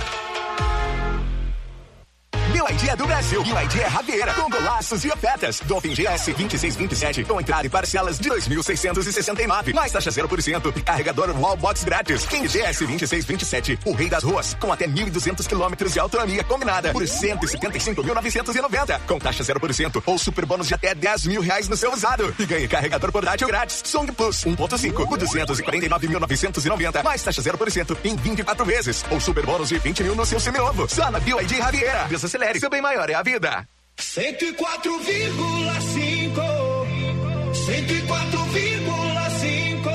B Y D é do Brasil. B Y D é Raveira, com golaços e ofertas. Dolphin G S vinte e seis vinte e sete, com entrada em parcelas de dois mil seiscentos e sessenta e nove, mais taxa zero por cento e carregador Wallbox grátis. King G S vinte e seis vinte e sete, o rei das ruas, com até mil e duzentos quilômetros de autonomia combinada, por cento e setenta e cinco mil novecentos e noventa, com taxa zero por cento ou super bônus de até dez mil reais no seu usado. E ganhe carregador portátil grátis. Song Plus um ponto cinco, por duzentos e quarenta e nove mil novecentos e noventa, mais taxa zero por cento em vinte e quatro vezes, ou super bônus de vinte mil no seu seminovo. Só na B Y D Raveira. Desacelere, seu bem maior é a vida. cento e quatro vírgula cinco, cento e quatro vírgula cinco,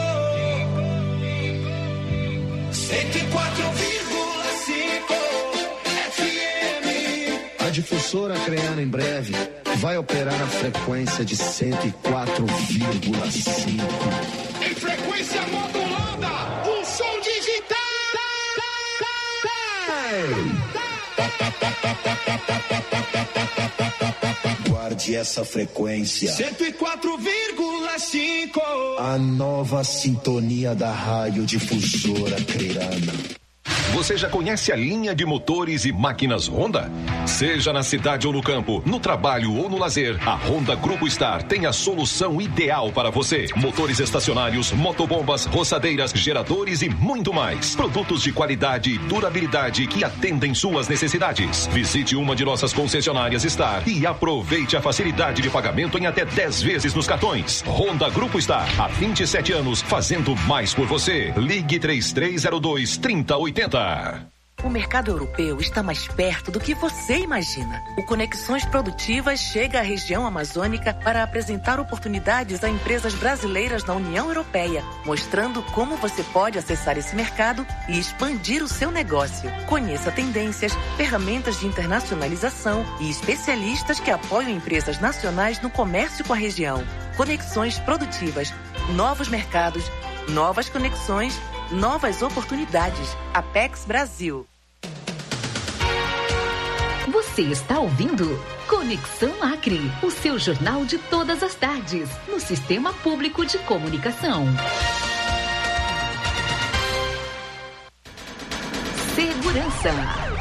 cento e quatro vírgula cinco F M. A difusora Acreana em breve vai operar a frequência de cento e quatro vírgula cinco. Em frequência modulada, um som digital. Guarde essa frequência. cento e quatro vírgula cinco. A nova sintonia da rádio difusora Acreana. Você já conhece a linha de motores e máquinas Honda? Seja na cidade ou no campo, no trabalho ou no lazer, a Honda Grupo Star tem a solução ideal para você. Motores estacionários, motobombas, roçadeiras, geradores e muito mais. Produtos de qualidade e durabilidade que atendem suas necessidades. Visite uma de nossas concessionárias Star e aproveite a facilidade de pagamento em até dez vezes nos cartões. Honda Grupo Star, há vinte e sete anos, fazendo mais por você. Ligue três três zero dois, três zero oito zero. O mercado europeu está mais perto do que você imagina. O Conexões Produtivas chega à região amazônica para apresentar oportunidades a empresas brasileiras na União Europeia, mostrando como você pode acessar esse mercado e expandir o seu negócio. Conheça tendências, ferramentas de internacionalização e especialistas que apoiam empresas nacionais no comércio com a região. Conexões Produtivas, novos mercados, novas conexões, novas oportunidades. Apex Brasil. Você está ouvindo Conexão Acre, o seu jornal de todas as tardes, no Sistema Público de Comunicação. Segurança.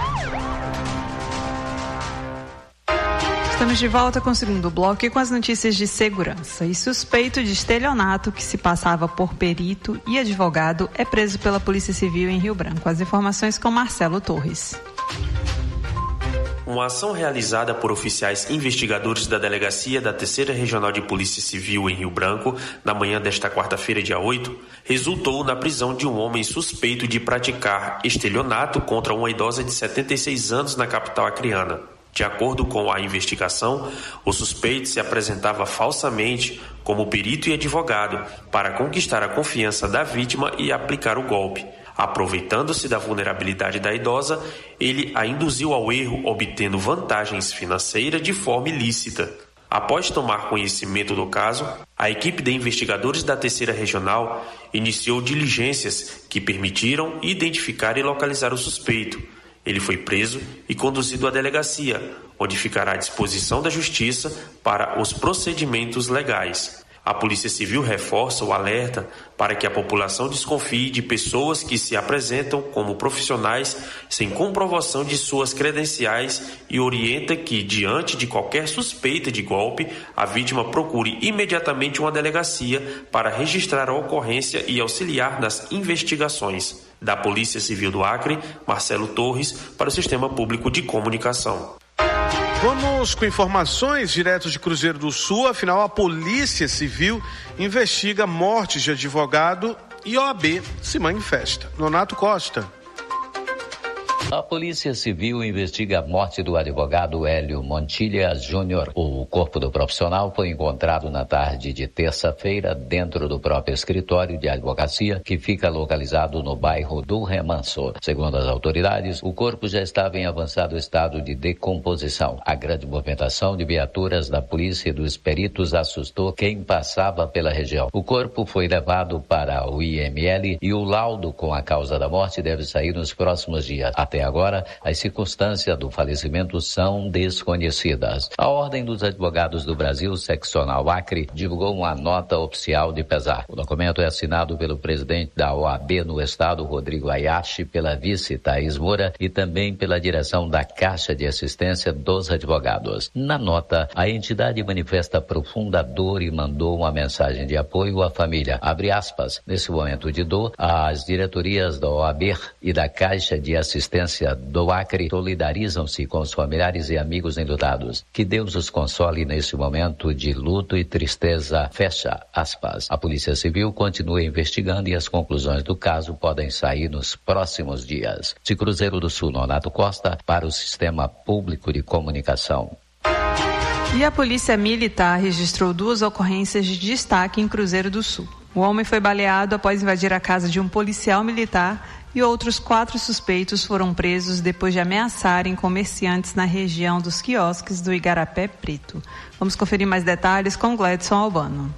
Estamos de volta com o segundo bloco e com as notícias de segurança. E suspeito de estelionato que se passava por perito e advogado é preso pela Polícia Civil em Rio Branco. As informações com Marcelo Torres. Uma ação realizada por oficiais investigadores da Delegacia da Terceira Regional de Polícia Civil em Rio Branco, na manhã desta quarta-feira, dia oito, resultou na prisão de um homem suspeito de praticar estelionato contra uma idosa de setenta e seis anos na capital acreana. De acordo com a investigação, o suspeito se apresentava falsamente como perito e advogado para conquistar a confiança da vítima e aplicar o golpe. Aproveitando-se da vulnerabilidade da idosa, ele a induziu ao erro, obtendo vantagens financeiras de forma ilícita. Após tomar conhecimento do caso, a equipe de investigadores da Terceira Regional iniciou diligências que permitiram identificar e localizar o suspeito. Ele foi preso e conduzido à delegacia, onde ficará à disposição da Justiça para os procedimentos legais. A Polícia Civil reforça o alerta para que a população desconfie de pessoas que se apresentam como profissionais sem comprovação de suas credenciais e orienta que, diante de qualquer suspeita de golpe, a vítima procure imediatamente uma delegacia para registrar a ocorrência e auxiliar nas investigações. Da Polícia Civil do Acre, Marcelo Torres, para o Sistema Público de Comunicação. Vamos com informações direto de Cruzeiro do Sul. Afinal, a Polícia Civil investiga mortes de advogado e O A B se manifesta. Nonato Costa. A Polícia Civil investiga a morte do advogado Hélio Montilha Júnior. O corpo do profissional foi encontrado na tarde de terça-feira dentro do próprio escritório de advocacia, que fica localizado no bairro do Remanso. Segundo as autoridades, o corpo já estava em avançado estado de decomposição. A grande movimentação de viaturas da polícia e dos peritos assustou quem passava pela região. O corpo foi levado para o I M L e o laudo com a causa da morte deve sair nos próximos dias. Até agora, as circunstâncias do falecimento são desconhecidas. A Ordem dos Advogados do Brasil, seccional Acre, divulgou uma nota oficial de pesar. O documento é assinado pelo presidente da O A B no estado, Rodrigo Ayashi, pela vice Thaís Moura e também pela direção da Caixa de Assistência dos Advogados. Na nota, a entidade manifesta profunda dor e mandou uma mensagem de apoio à família. Abre aspas. Nesse momento de dor, as diretorias da O A B e da Caixa de Assistência do Acre solidarizam-se com os familiares e amigos enlutados. Que Deus os console nesse momento de luto e tristeza. Fecha aspas. A Polícia Civil continua investigando e as conclusões do caso podem sair nos próximos dias. De Cruzeiro do Sul, Nonato Costa, para o Sistema Público de Comunicação. E a Polícia Militar registrou duas ocorrências de destaque em Cruzeiro do Sul. O homem foi baleado após invadir a casa de um policial militar e outros quatro suspeitos foram presos depois de ameaçarem comerciantes na região dos quiosques do Igarapé Preto. Vamos conferir mais detalhes com Gledson Albano.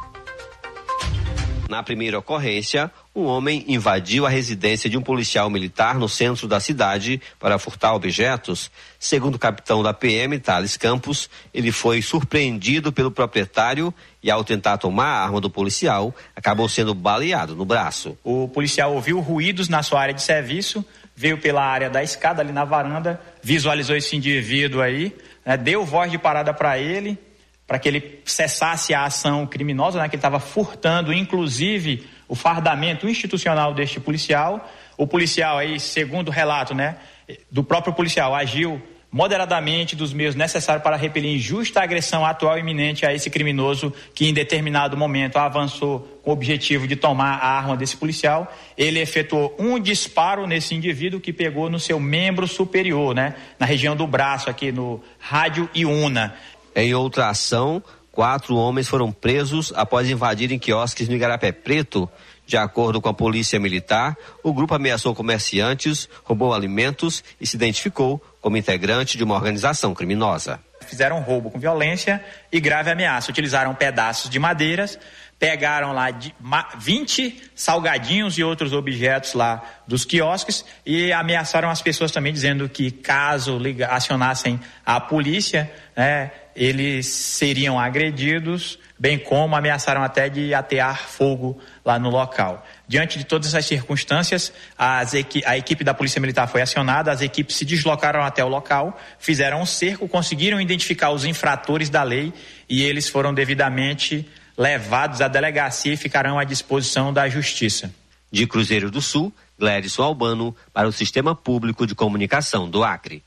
Na primeira ocorrência, um homem invadiu a residência de um policial militar no centro da cidade para furtar objetos. Segundo o capitão da P M, Thales Campos, ele foi surpreendido pelo proprietário e, ao tentar tomar a arma do policial, acabou sendo baleado no braço. O policial ouviu ruídos na sua área de serviço, veio pela área da escada ali na varanda, visualizou esse indivíduo aí, né, deu voz de parada para ele, para que ele cessasse a ação criminosa, né, que ele estava furtando, inclusive, o fardamento institucional deste policial. O policial aí, segundo o relato, né, do próprio policial, agiu moderadamente dos meios necessários para repelir injusta agressão atual e iminente a esse criminoso que em determinado momento avançou com o objetivo de tomar a arma desse policial. Ele efetuou um disparo nesse indivíduo que pegou no seu membro superior, né, na região do braço, aqui no rádio Iuna. Em outra ação, quatro homens foram presos após invadirem quiosques no Igarapé Preto. De acordo com a Polícia Militar, o grupo ameaçou comerciantes, roubou alimentos e se identificou como integrante de uma organização criminosa. Fizeram roubo com violência e grave ameaça. Utilizaram pedaços de madeiras, pegaram lá vinte salgadinhos e outros objetos lá dos quiosques e ameaçaram as pessoas também, dizendo que caso acionassem a polícia, né, eles seriam agredidos, bem como ameaçaram até de atear fogo lá no local. Diante de todas essas circunstâncias, as equi- a equipe da Polícia Militar foi acionada, as equipes se deslocaram até o local, fizeram um cerco, conseguiram identificar os infratores da lei e eles foram devidamente levados à delegacia e ficarão à disposição da Justiça. De Cruzeiro do Sul, Gledson Albano, para o Sistema Público de Comunicação do Acre.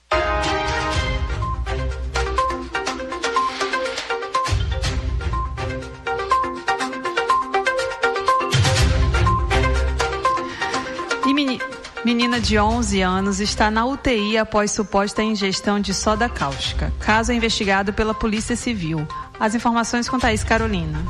E meni- menina de onze anos está na U T I após suposta ingestão de soda cáustica. Caso é investigado pela Polícia Civil. As informações com Thaís Carolina.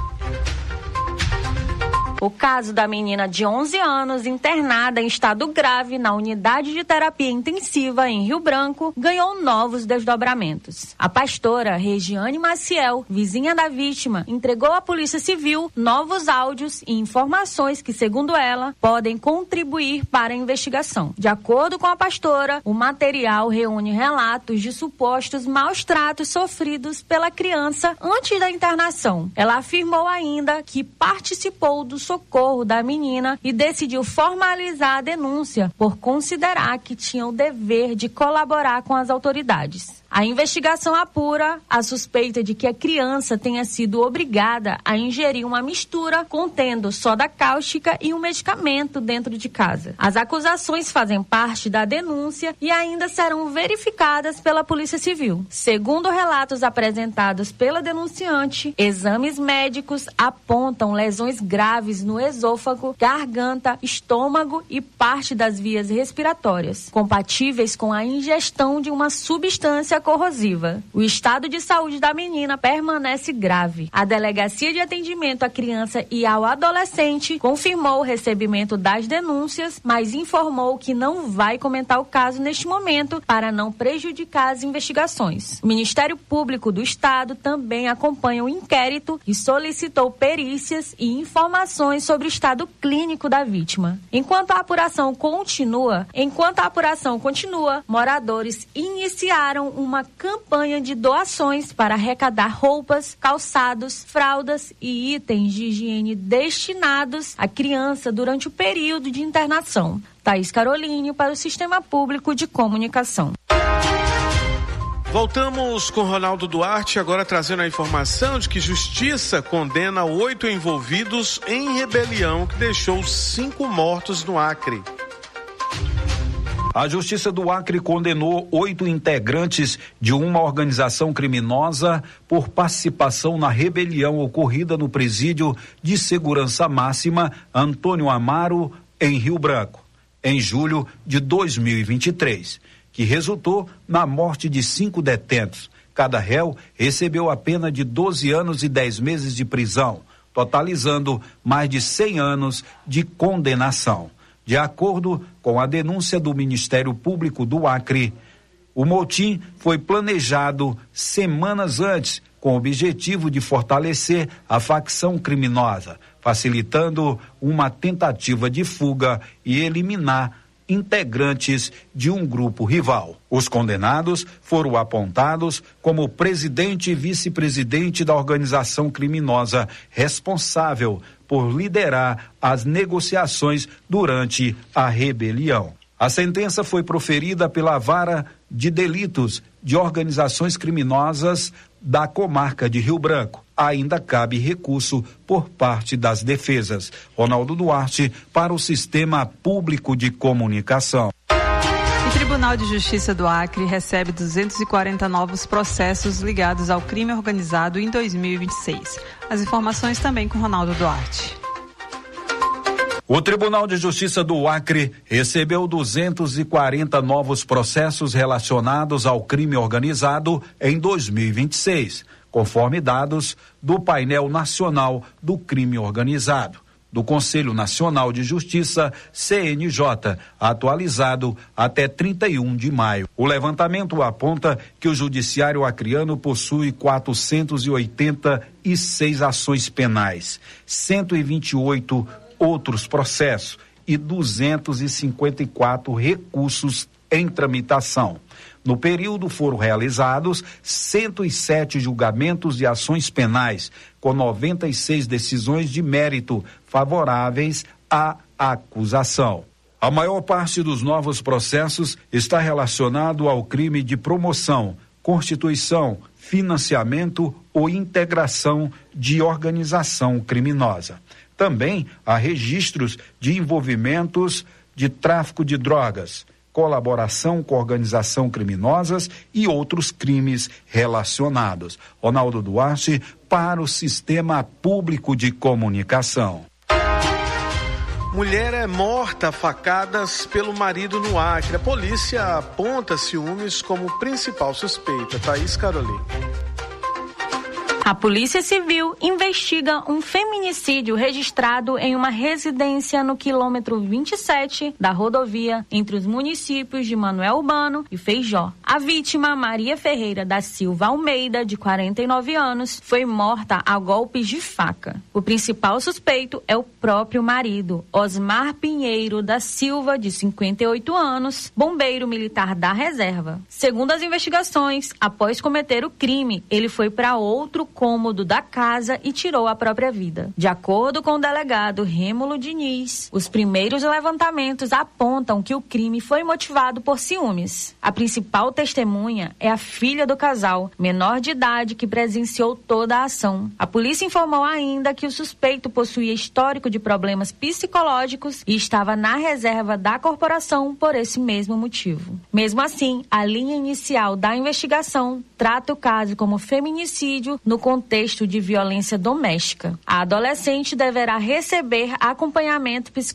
O caso da menina de onze anos, internada em estado grave na unidade de terapia intensiva em Rio Branco, ganhou novos desdobramentos. A pastora Regiane Maciel, vizinha da vítima, entregou à Polícia Civil novos áudios e informações que, segundo ela, podem contribuir para a investigação. De acordo com a pastora, o material reúne relatos de supostos maus tratos sofridos pela criança antes da internação. Ela afirmou ainda que participou do socorro da menina e decidiu formalizar a denúncia por considerar que tinha o dever de colaborar com as autoridades. A investigação apura a suspeita de que a criança tenha sido obrigada a ingerir uma mistura contendo soda cáustica e um medicamento dentro de casa. As acusações fazem parte da denúncia e ainda serão verificadas pela Polícia Civil. Segundo relatos apresentados pela denunciante, exames médicos apontam lesões graves dores no esôfago, garganta, estômago e parte das vias respiratórias, compatíveis com a ingestão de uma substância corrosiva. O estado de saúde da menina permanece grave. A Delegacia de Atendimento à Criança e ao Adolescente confirmou o recebimento das denúncias, mas informou que não vai comentar o caso neste momento para não prejudicar as investigações. O Ministério Público do Estado também acompanha o inquérito e solicitou perícias e informações sobre o estado clínico da vítima. Enquanto a apuração continua, enquanto a apuração continua, moradores iniciaram uma campanha de doações para arrecadar roupas, calçados, fraldas e itens de higiene destinados à criança durante o período de internação. Thaís Caroline para o Sistema Público de Comunicação. Voltamos com Ronaldo Duarte, agora trazendo a informação de que Justiça condena oito envolvidos em rebelião que deixou cinco mortos no Acre. A Justiça do Acre condenou oito integrantes de uma organização criminosa por participação na rebelião ocorrida no presídio de segurança máxima Antônio Amaro, em Rio Branco, em julho de dois mil e vinte e três. Que resultou na morte de cinco detentos. Cada réu recebeu a pena de doze anos e dez meses de prisão, totalizando mais de cem anos de condenação. De acordo com a denúncia do Ministério Público do Acre, o motim foi planejado semanas antes, com o objetivo de fortalecer a facção criminosa, facilitando uma tentativa de fuga e eliminar integrantes de um grupo rival. Os condenados foram apontados como presidente e vice-presidente da organização criminosa responsável por liderar as negociações durante a rebelião. A sentença foi proferida pela Vara de Delitos de Organizações Criminosas da comarca de Rio Branco. Ainda cabe recurso por parte das defesas. Ronaldo Duarte para o Sistema Público de Comunicação. O Tribunal de Justiça do Acre recebe duzentos e quarenta novos processos ligados ao crime organizado em dois mil e vinte e seis. As informações também com Ronaldo Duarte. O Tribunal de Justiça do Acre recebeu duzentos e quarenta novos processos relacionados ao crime organizado em dois mil e vinte e seis, conforme dados do Painel Nacional do Crime Organizado, do Conselho Nacional de Justiça, C N J, atualizado até trinta e um de maio. O levantamento aponta que o Judiciário acreano possui quatrocentos e oitenta e seis ações penais, cento e vinte e oito outros processos e duzentos e cinquenta e quatro recursos em tramitação. No período foram realizados cento e sete julgamentos de ações penais, com noventa e seis decisões de mérito favoráveis à acusação. A maior parte dos novos processos está relacionado ao crime de promoção, constituição, financiamento ou integração de organização criminosa. Também há registros de envolvimentos de tráfico de drogas, colaboração com organização criminosas e outros crimes relacionados. Ronaldo Duarte para o Sistema Público de Comunicação. Mulher é morta a facadas pelo marido no Acre. A polícia aponta ciúmes como principal suspeita. Thaís Caroline. A Polícia Civil investiga um feminicídio registrado em uma residência no quilômetro vinte e sete da rodovia entre os municípios de Manoel Urbano e Feijó. A vítima, Maria Ferreira da Silva Almeida, de quarenta e nove anos, foi morta a golpes de faca. O principal suspeito é o próprio marido, Osmar Pinheiro da Silva, de cinquenta e oito anos, bombeiro militar da reserva. Segundo as investigações, após cometer o crime, ele foi para outro cômodo da casa e tirou a própria vida. De acordo com o delegado Rêmulo Diniz, os primeiros levantamentos apontam que o crime foi motivado por ciúmes. A principal testemunha é a filha do casal, menor de idade, que presenciou toda a ação. A polícia informou ainda que o suspeito possuía histórico de problemas psicológicos e estava na reserva da corporação por esse mesmo motivo. Mesmo assim, a linha inicial da investigação trata o caso como feminicídio no contexto de violência doméstica. A adolescente deverá receber acompanhamento psicológico